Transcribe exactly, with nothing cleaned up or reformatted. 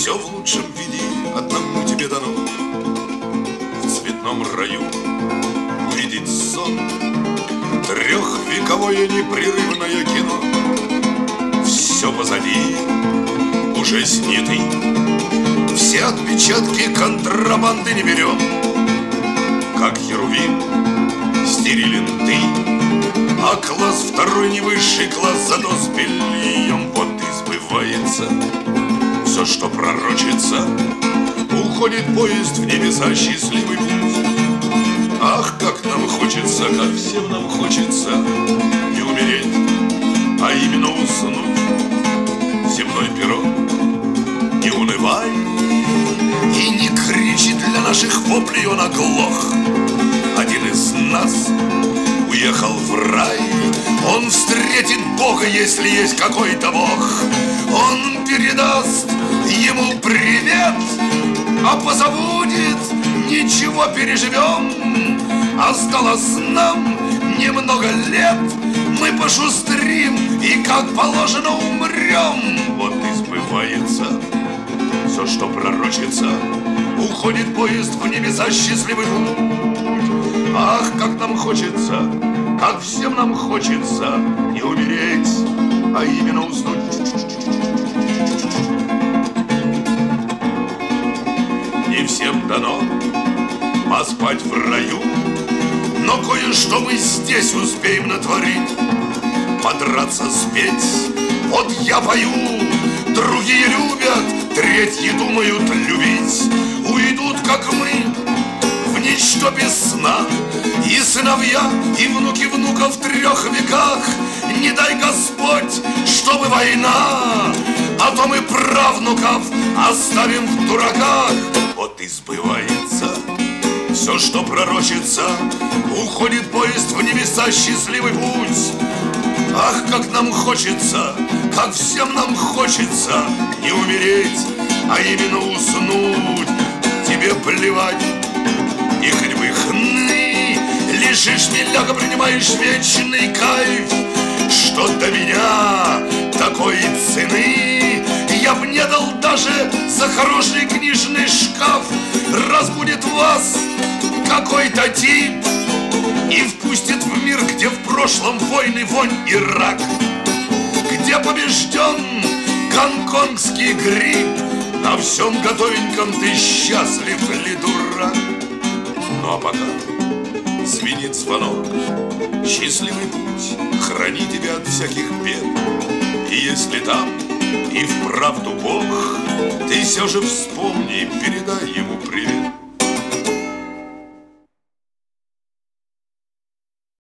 все в лучшем виде одному тебе дано. В цветном раю увидеть сон, трехвековое непрерывное кино. Все позади, уже снятый, все отпечатки контрабанды не берем. Как Херувим стерилен ты, а класс второй не высший класс, зато с бельем. Вот и сбывается все, что пророчится. Уходит поезд в небеса, счастливый путь. Ах, как нам хочется, как всем нам хочется не умереть, а именно уснуть. Земной перо, не унывай и не кричи, для наших воплей он оглох. Один из нас уехал в рай, он встретит Бога, если есть какой-то Бог. Он передаст ему привет, а позабудет, ничего, переживем. Осталось нам немного лет, мы пошустрим и как положено умрем. Вот и сбывается все, что пророчится. Уходит поезд в небеса, счастливый путь. Ах, как нам хочется, как всем нам хочется не умереть, а именно уснуть. Не всем дано поспать в раю, но кое-что мы здесь успеем натворить. Подраться, спеть, вот я пою, другие любят, третьи думают любить. Уйдут, как мы, в ничто без сна, и сыновья, и внуки внуков в трех веках. Не дай Господь, чтобы война, а то мы правнуков оставим в дураках. Вот и сбывается все, что пророчится. Уходит поезд в небеса, счастливый путь. Ах, как нам хочется, как всем нам хочется не умереть, а именно уснуть. Тебе плевать, и хоть бы хны, лишишь миляга, принимаешь вечный кайф. Что до меня такой цены я б не дал даже за хороший книжный шкаф. Разбудит вас какой-то тип и впустит в мир, где в прошлом войны, вонь и рак, где побежден гонконгский грипп. На всем готовеньком ты счастлив ли, дурак? Ну а пока звенит звонок, счастливый путь, храни тебя от всяких бед. И если там и вправду Бог, ты все же вспомни перед